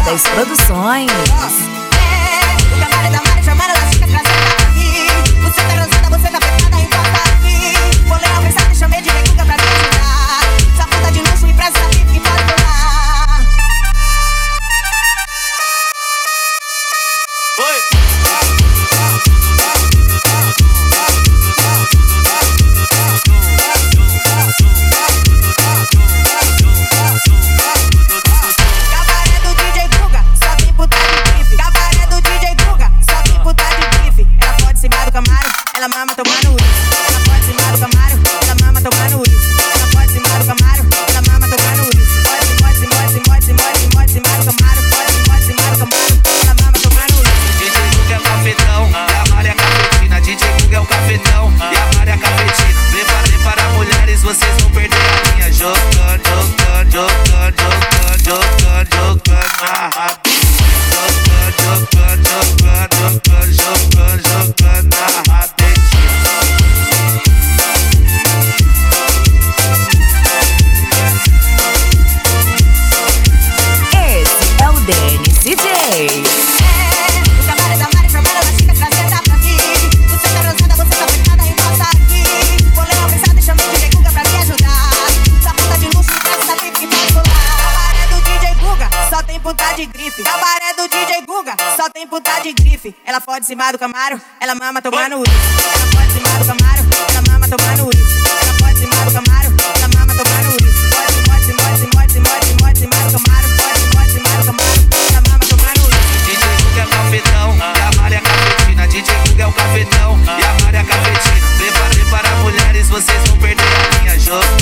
das Produções. O cabaré da Mari chamando, ela fica trazendo aqui. Você tá rosada, você tá apertada, encosta aqui. Vou ler a mensagem, chamei de Guga pra me ajudar. Essa puta de luxo, empresta essa pipa que pode pular. Oi! Ela mama tomando uísque, ela pode cima do Camaro, ela mama tomando uísque, ela pode cima do Camaro, ela mama tomando uísque, pode cima do Camaro, pode cima do Camaro, ela mama tomando uísque. DJ Guga é o cafetão, e a Mari é a cafetina. DJ Guga é o cafetão, e a Mari é a cafetina. Preparei para mulheres, vocês vão perder a linha. Jogando, jogando, jogando, jogando, jogando, jogando na rabinha. Jogando, jogando, jogando, jogando, jogando na rabinha. O cabaré da Mari chamando, ela fica trazendo pra mim. Você tá rosada, você tá apertada, encosta aqui. Vou ler uma mensagem, chamei de Guga pra me ajudar. Essa puta de luxo, empresta essa pipa que pode pular. Cabaré do DJ Guga, só tem puta de grife. Cabaré do DJ Guga, só tem puta de grife. Ela pode cima do Camaro, ela mama tomando uísque. Ela pode cima do Camaro, ela mama tomando uísque. Ela pode cima do Camaro, ela mama tomando uísque. Pode cima do Camaro, pode cima do Camaro, ela mama tomando uísque. DJ Guga é o cafetão, e a Mari é a cafetina. DJ Guga é o cafetão, e a Mari é a cafetina. Preparei para mulheres, vocês vão perder a linha. Jogando,